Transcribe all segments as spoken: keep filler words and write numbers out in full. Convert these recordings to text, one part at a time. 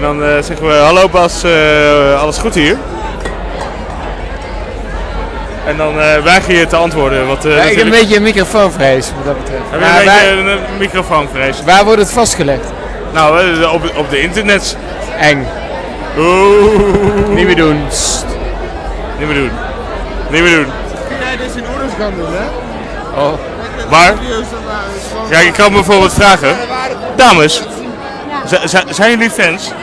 En dan uh, zeggen we, hallo Bas, uh, alles goed hier? En dan uh, weiger je te antwoorden. Wat, uh, ja, ik heb een beetje een microfoonvrees wat dat betreft. Heb je ja, een beetje waar, een microfoonvrees? Waar wordt het vastgelegd? Nou, op, op de internet. Eng. Oeh. Niet meer doen. Sst. Niet meer doen. Niet meer doen. Kun jij dus in oorlog gaan doen, hè? Oh. Waar? Ja, je kan me bijvoorbeeld vragen. Dames, ja. z- zijn jullie fans?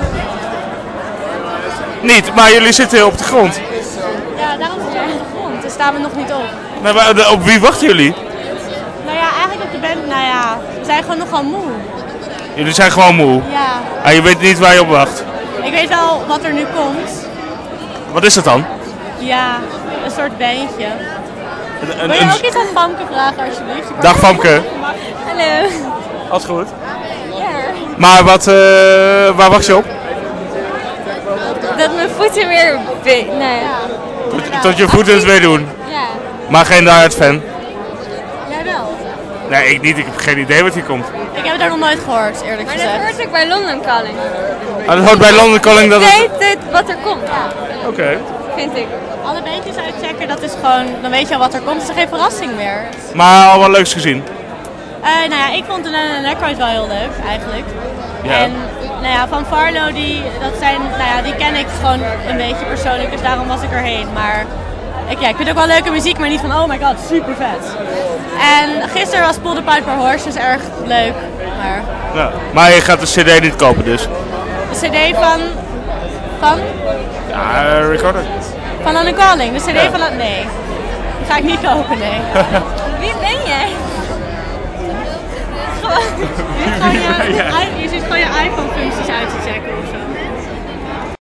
Niet, maar jullie zitten op de grond. Ja, daarom zitten we op de grond. Daar staan we nog niet op. Nou, maar op wie wachten jullie? Nou ja, eigenlijk op de band, nou ja, we zijn gewoon nogal moe. Jullie zijn gewoon moe? Ja. Ah, je weet niet waar je op wacht? Ik weet wel wat er nu komt. Wat is dat dan? Ja, een soort bandje. Een, een, Wil je ook iets aan Famke vragen alsjeblieft? Dag Famke. Hallo. Alles goed? Ja. Maar wat, uh, waar wacht je op? Dat mijn voeten weer... Be- nee. Ja. Tot, tot je voeten het weer doen? Ja. Maar geen Die Hard fan? Jij wel? Nee, ik niet. Ik heb geen idee wat hier komt. Ik heb het daar nog nooit gehoord, eerlijk gezegd. Maar dat hoort ik bij London Calling. Ah, dat hoort bij London Calling dat ik het... weet het, wat er komt. Ja. Oké. Okay. Vind ik. Alle beetjes uitchecken, dat is gewoon... Dan weet je al wat er komt. Het is geen verrassing meer. Maar al wat leuks gezien? Uh, nou ja, ik vond de Necroid wel heel leuk, eigenlijk. Ja. En nou ja, van Farlo, die, dat zijn, nou ja, die ken ik gewoon een beetje persoonlijk, dus daarom was ik erheen. Maar ik, ja, ik vind ook wel leuke muziek, maar niet van oh my god, super vet. En gisteren was Pull the Piper Horse, dus erg leuk. Maar, ja. Maar je gaat de cd niet kopen dus? De cd van... Van? Ja, uh, Recorder. Van London Calling, de cd ja. van... Nee, die ga ik niet kopen, nee. Wie ben jij? Je, je, je ziet gewoon je iPhone-functies uit te checken.